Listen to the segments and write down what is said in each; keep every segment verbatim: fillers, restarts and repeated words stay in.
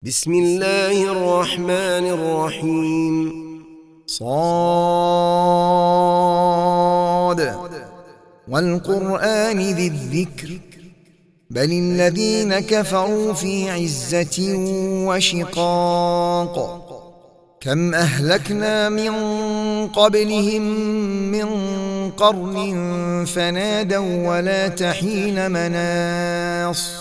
بسم الله الرحمن الرحيم. صاد والقرآن ذي الذكر بل الذين كفروا في عزة وشقاق كم أهلكنا من قبلهم من قرن فنادوا ولا تحين مناص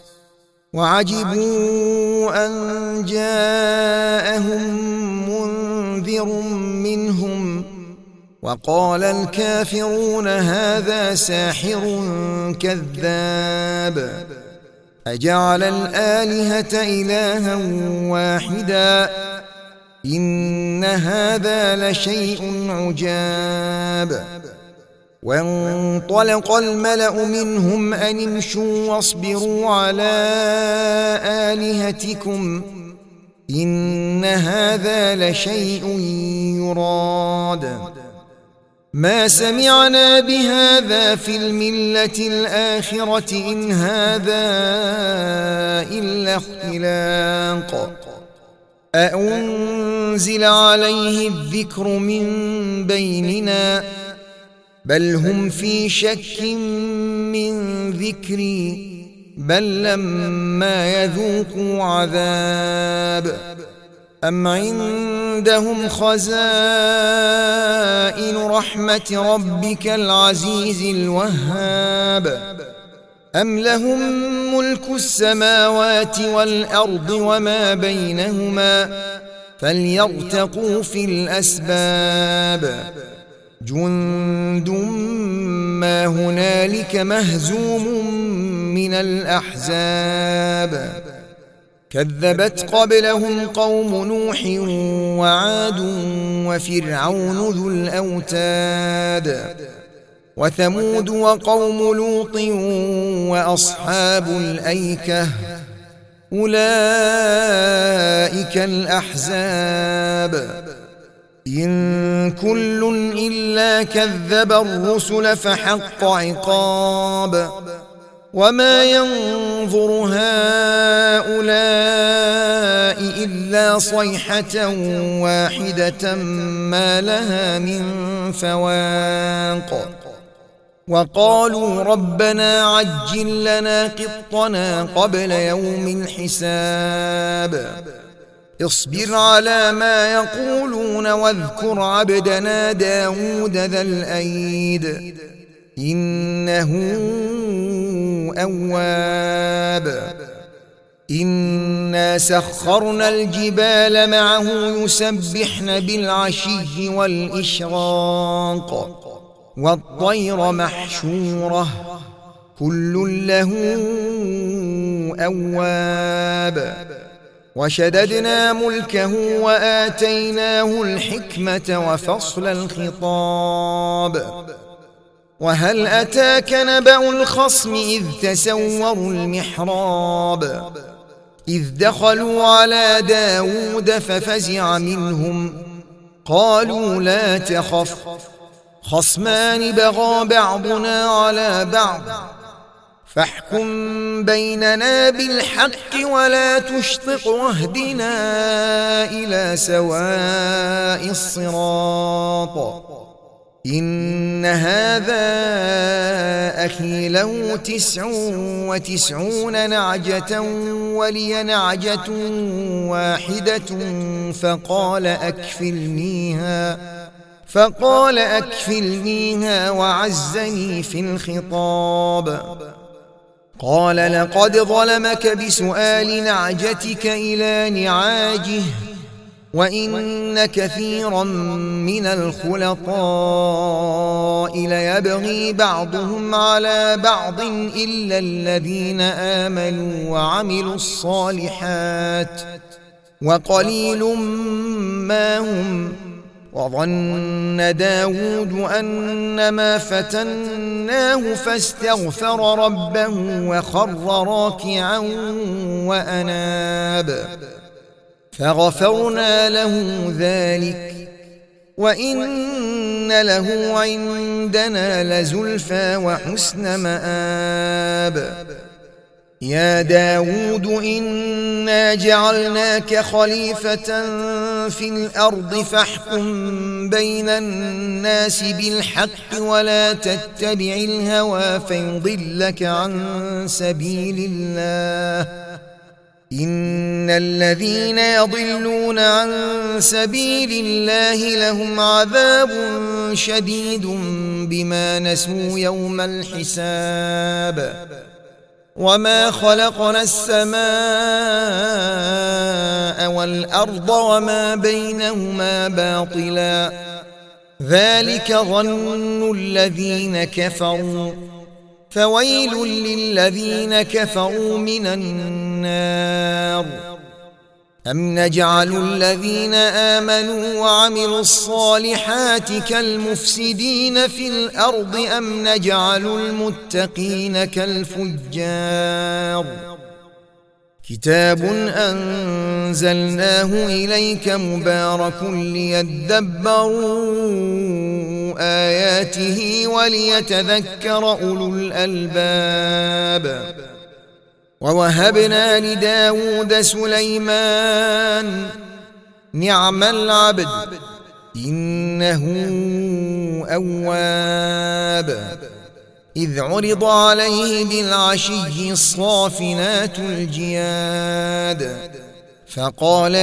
وعجبوا أن جاءهم منذر منهم وقال الكافرون هذا ساحر كذاب أجعل الآلهة إلها واحدا إن هذا لشيء عجاب. وانطلق الملأ منهم أن امشوا واصبروا على آلهتكم إن هذا لشيء يراد ما سمعنا بهذا في الملة الآخرة إن هذا إلا اختلاق أأنزل عليه الذكر من بيننا بل هم في شك من ذكري بل لما يذوقوا عذاب أم عندهم خزائن رحمة ربك العزيز الوهاب أم لهم ملك السماوات والأرض وما بينهما فليرتقوا في الأسباب جند ما هنالك مهزوم من الأحزاب كذبت قبلهم قوم نوح وعاد وفرعون ذو الأوتاد وثمود وقوم لوط وأصحاب الأيكة أولئك الأحزاب إن كل إلا كذب الرسل فحق عقاب وما ينظر هؤلاء إلا صيحة واحدة ما لها من فواق وقالوا ربنا عجل لنا قطنا قبل يوم الحساب اصبر على ما يقولون واذكر عبدنا داود ذا الأيد إنه أواب إنا سخرنا الجبال معه يسبحن بالعشي والإشراق والطير محشورة كل له أواب وشددنا ملكه وآتيناه الحكمة وفصل الخطاب وهل أتاك نبأ الخصم إذ تسوروا المحراب إذ دخلوا على داود ففزع منهم قالوا لا تخف خصمان بغى بعضنا على بعض فاحكم بيننا بالحق ولا تشطط واهدنا إلى سواء الصراط إن هذا أخي له تسع وتسعون نعجة ولي نعجة واحدة فقال أكفلنيها فقال أكفلنيها وعزني في الخطاب قال لقد ظلمك بسؤال نعجتك إلى نعاجه وإن كثيرا من الخلطاء ليبغي بعضهم على بعض إلا الذين آمنوا وعملوا الصالحات وقليل ما هم وظن داود أنما فتناه فاستغفر ربه وخر راكعا وأناب فغفرنا له ذلك وإن له عندنا لزلفى وحسن مآب يا داود إنا جعلناك خليفة في الأرض فاحكم بين الناس بالحق ولا تتبع الهوى فيضلك عن سبيل الله إن الذين يضلون عن سبيل الله لهم عذاب شديد بما نسوا يوم الحساب وما خلقنا السماء والأرض وما بينهما باطلا ذلك ظن الذين كفروا فويل للذين كفروا من النار أم نجعل الذين آمنوا وعملوا الصالحات كالمفسدين في الأرض أم نجعل المتقين كالفجار كتاب أنزلناه إليك مبارك ليدبروا آياته وليتذكر أولو الألباب ووهبنا لداود سليمان نعم العبد إنه أواب إذ عرض عليه بالعشي الصافنات الجياد فقال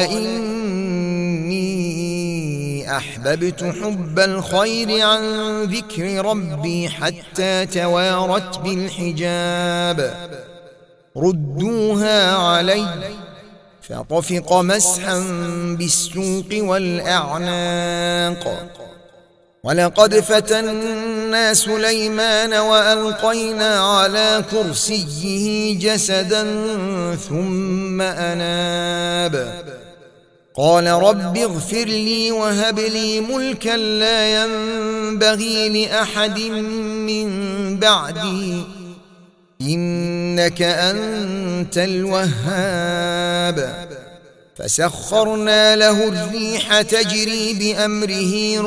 إني أحببت حب الخير عن ذكر ربي حتى توارت بالحجاب ردوها علي فطفق مسحا بالسوق والأعناق ولقد فتنا سليمان وألقينا على كرسيه جسدا ثم أناب قال رب اغفر لي وهب لي ملكا لا ينبغي لأحد من بعدي إنك أنت الوهاب فسخرنا له الريح تجري بأمره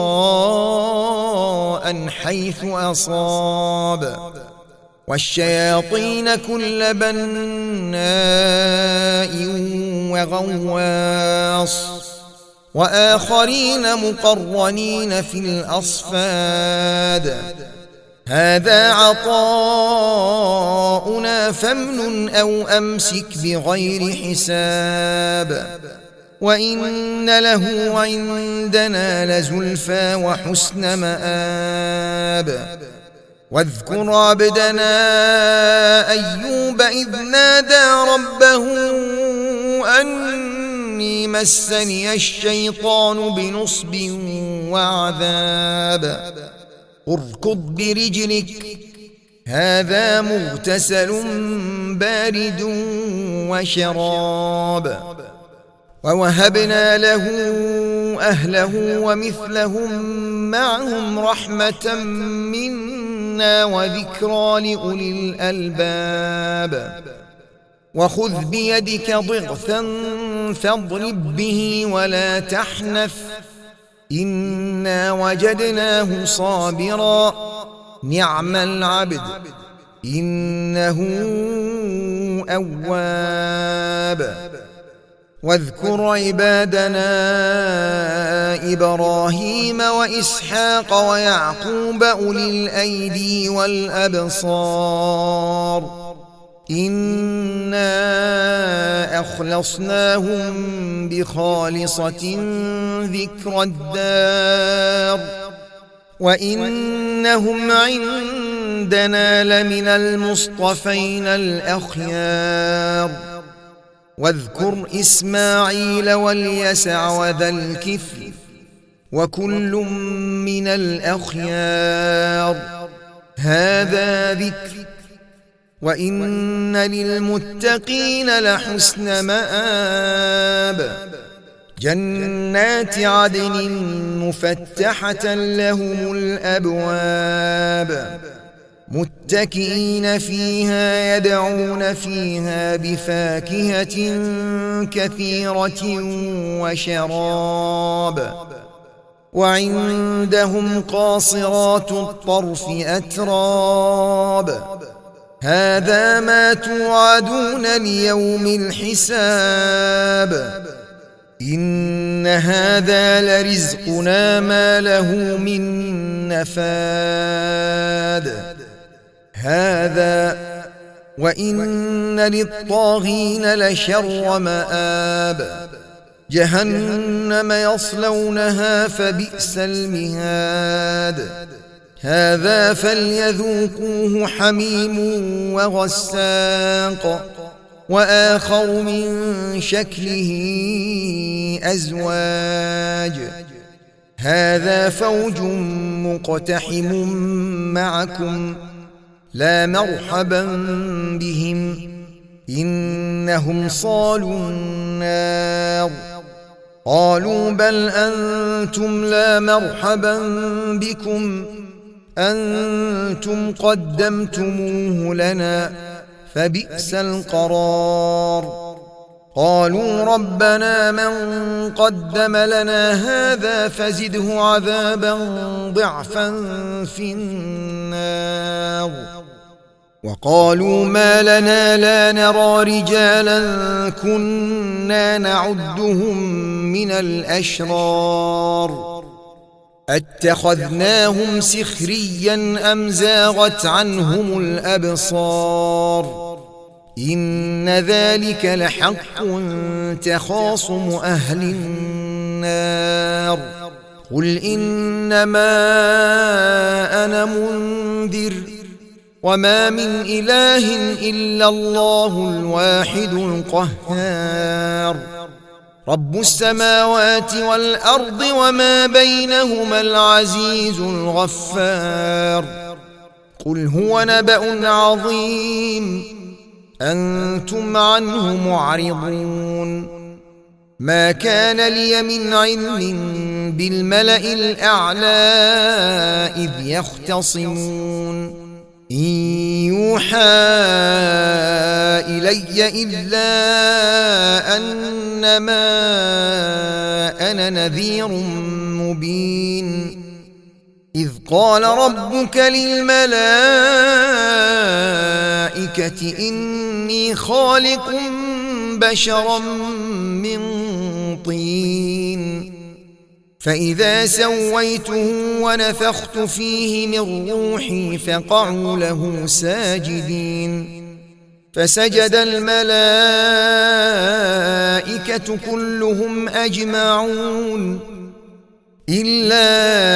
رخاء حيث أصاب والشياطين كل بناء وغواص وآخرين مقرنين في الأصفاد هذا عطاؤنا فامنن أو أمسك بغير حساب وإن له عندنا لزلفى وحسن مآب واذكر عبدنا أيوب إذ نادى ربه أني مسني الشيطان بنصب وعذاب اركض برجلك هذا مغتسل بارد وشراب ووهبنا له أهله ومثلهم معهم رحمة منا وذكرى لأولي الألباب وخذ بيدك ضغثا فاضرب به ولا تحنث إنا وجدناه صابرا نعم العبد إنه أواب واذكر عبادنا إبراهيم وإسحاق ويعقوب أولي الأيدي والأبصار إنا أخلصناهم بخالصة ذكر الدار وإنهم عندنا لمن المصطفين الأخيار واذكر إسماعيل واليسع وذا الكفل وكل من الأخيار هذا ذكر وإن للمتقين لحسن مآب جنات عدن مفتحة لهم الأبواب متكئين فيها يدعون فيها بفاكهة كثيرة وشراب وعندهم قاصرات الطرف أتراب هذا ما توعدون ليوم الحساب إن هذا لرزقنا ما له من نفاد هذا وإن للطاغين لشر مآب جهنم يصلونها فبئس المهاد هذا فليذوقوه حميم وغساق وآخر من شكله أزواج هذا فوج مقتحم معكم لا مرحبا بهم إنهم صالوا النار قالوا بل أنتم لا مرحبا بكم أنتم قدمتموه لنا فبئس القرار قالوا ربنا من قدم لنا هذا فزده عذابا ضعفا في النار وقالوا ما لنا لا نرى رجالا كنا نعدهم من الأشرار اتخذناهم سخريا أم زاغت عنهم الأبصار إن ذلك لحق تخاصم أهل النار قل إنما أنا منذر وما من إله إلا الله الواحد القهار رب السماوات والأرض وما بينهما العزيز الغفار قل هو نبأ عظيم أنتم عنه معرضون ما كان لي من علم بالملأ الأعلى إذ يختصمون إن يوحى إلي إلا أنما أنا نذير مبين إذ قال ربك للملائكة إني خالق بشرا من طين فإذا سويته ونفخت فيه من روحي فقعوا له ساجدين فسجد الملائكة كلهم أجمعون إلا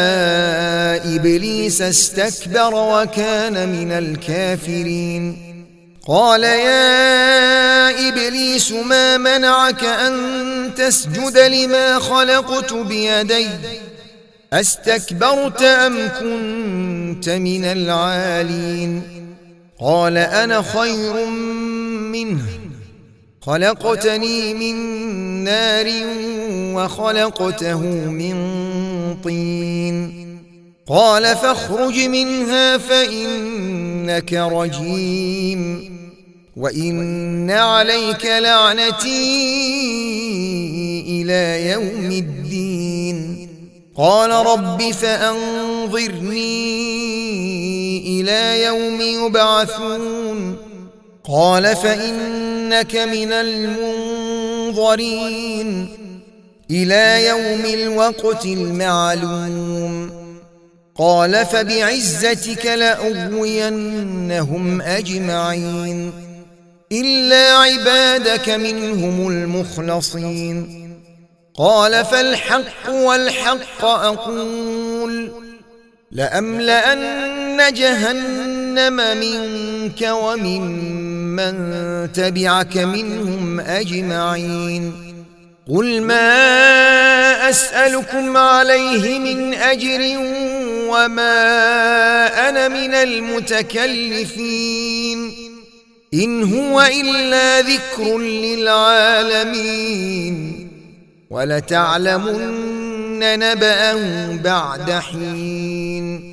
إبليس استكبر وكان من الكافرين قال يا إبليس ما منعك أن تسجد لما خلقت بيدي أستكبرت أم كنت من العالين قال أنا خير منه خلقتني من نار وخلقته من طين قال فاخرج منها فإنك رجيم وإن عليك لعنتي إلى يوم الدين قال رب فأنظرني إلى يوم يبعثون قال فإنك من المنظرين إلى يوم الوقت المعلوم قال فبعزتك لأغوينهم أجمعين إلا عبادك منهم المخلصين قال فالحق والحق أقول لأملأن جهنم منك وممن تبعك منهم أجمعين قل ما أسألكم عليه من أجر وما أنا من المتكلفين إن هو إلا ذكر للعالمين ولتعلمن نبأه بعد حين